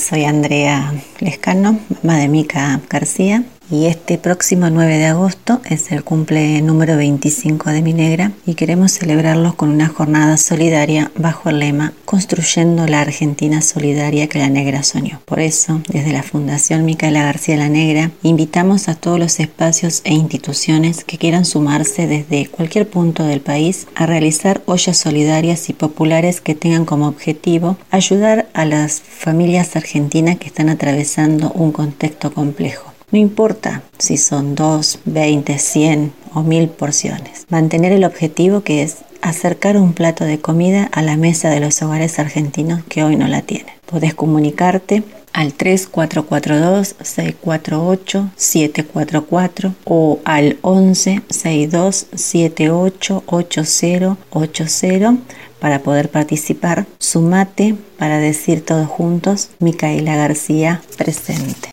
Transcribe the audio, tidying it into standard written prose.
soy Andrea Lescano, mamá de Mica García. Y este próximo 9 de agosto es el cumple número 25 de mi negra y queremos celebrarlo con una jornada solidaria bajo el lema Construyendo la Argentina Solidaria que la negra soñó. Por eso, desde la Fundación Micaela García la Negra, invitamos a todos los espacios e instituciones que quieran sumarse desde cualquier punto del país a realizar ollas solidarias y populares que tengan como objetivo ayudar a las familias argentinas que están atravesando un contexto complejo. No importa si son 2, 20, 100 o 1000 porciones. Mantener el objetivo que es acercar un plato de comida a la mesa de los hogares argentinos que hoy no la tienen. Podés comunicarte al 3442-648-744 o al 11-6278-8080 para poder participar. Sumate para decir todos juntos, Micaela García presente.